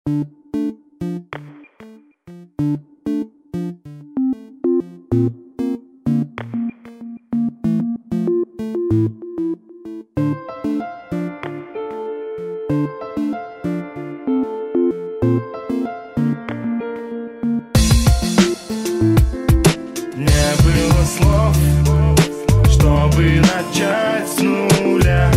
было слов, чтобы начать с нуля.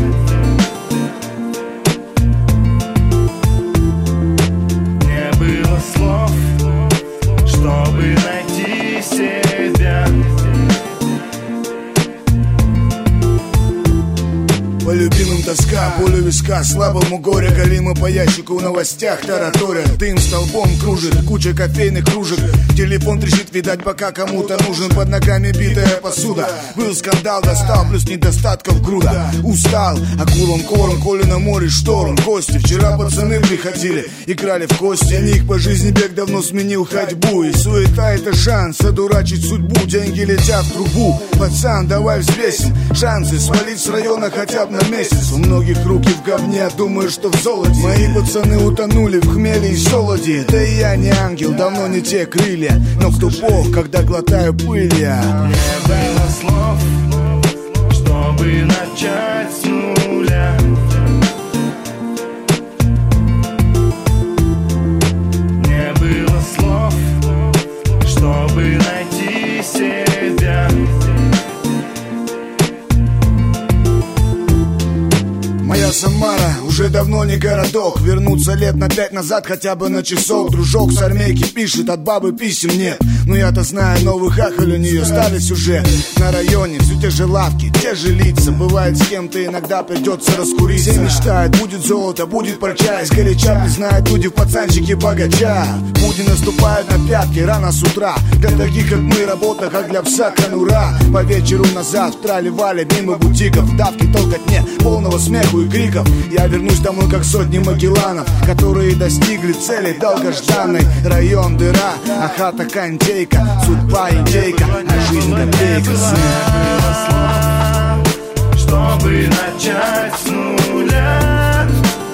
Не было слов, чтобы найти себя. По любимым тоска, боль у виска, слабому горе, голимо по ящику в новостях тараторят. Дым столбом кружит, куча кофейных кружек. Телефон трещит, видать, пока кому-то нужен. Под ногами битая посуда. Был скандал, достал, плюс недостатков груда. Устал, акулом корм, коли на море шторм. Гости, вчера пацаны приходили, играли в кости. Они их по жизни бег давно сменил ходьбу. И суета — это шанс одурачить судьбу. Деньги летят в трубу. Пацан, давай взвесим шансы свалить с района хотя бы на месяц. У многих руки в говне, думаю, что в золоте. Мои пацаны утонули в хмеле и солоде. Да и я не ангел, давно не те крылья. Но кто Бог, когда глотаю пыль я? Не было слов, чтобы начать с нуля. Не было слов, чтобы найти себя. Моя Самара уже давно не городок. Вернуться лет на 5 назад хотя бы на часок. Дружок с армейки пишет, от бабы писем нет. Но я-то знаю, новых хахаль у нее остались уже. На районе все те же лавки, те же лица. Бывает, с кем-то иногда придется раскуриться. Все мечтают, будет золото, будет парча. Из горяча признают люди в пацанчике богача. Будни наступают на пятки рано с утра. Для таких как мы работа, как для пса конура. По вечеру назад в трали-вали мимо бутиков. Давки толкать не полного смеху и криков. Я вернусь домой как сотни магелланов, которые достигли цели долгожданной. Район дыра, а хата кондейка. Судьба индейка, а жизнь копейка. Чтобы начать с нуля.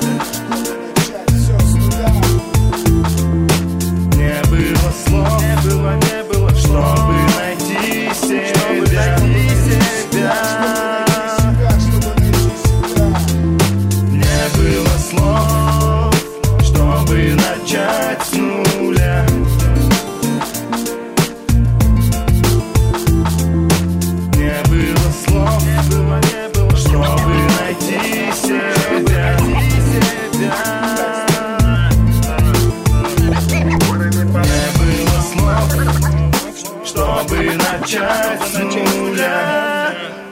Не было слов, чтобы найти себя. Не было слов, чтобы начать с нуля. Не было слов, чтобы найти себя. Не было слов, чтобы начать с нуля.